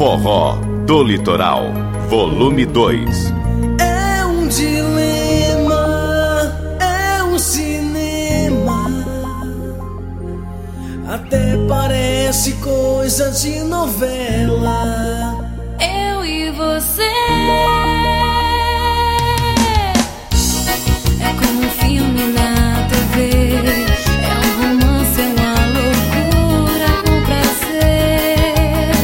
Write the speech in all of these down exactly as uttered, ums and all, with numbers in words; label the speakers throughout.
Speaker 1: Forró do Litoral, volume dois.
Speaker 2: É um dilema, é um cinema, até parece coisa de novela.
Speaker 3: Eu e você é como um filme na T V. É um romance, é uma loucura com prazer.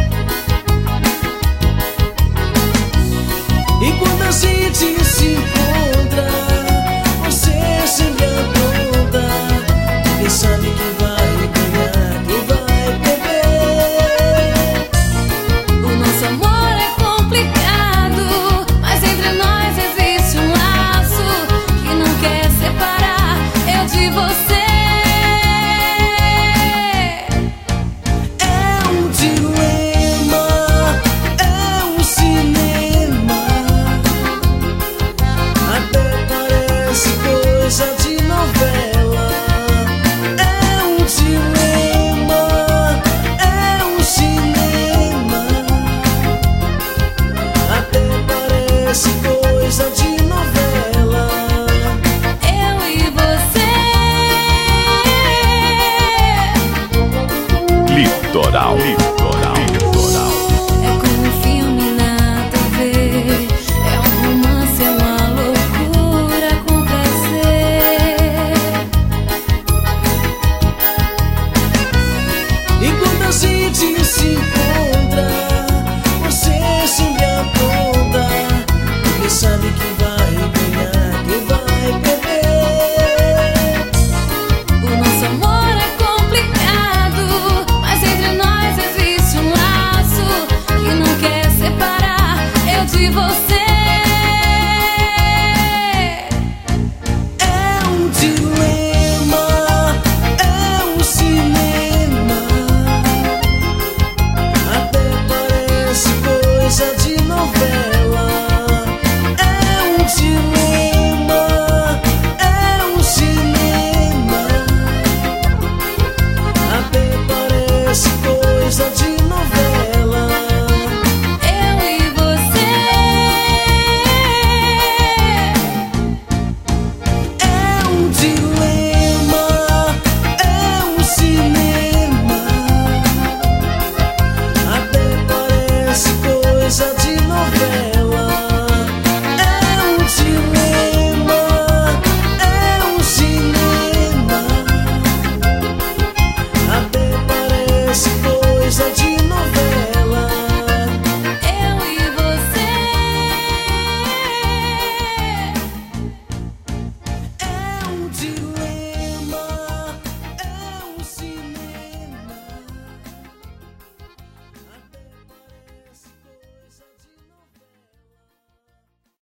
Speaker 2: E quando a gente se encontra, você sempre apronta. Quem sabe que vai ganhar, quem vai perder.
Speaker 3: O nosso amor é complicado, mas entre nós existe um laço que não quer separar eu de você.
Speaker 2: É um dilema, é um cinema, até parece coisa de novela. É um dilema, é um cinema, até parece coisa de novela.
Speaker 3: Eu e você.
Speaker 1: Litoral.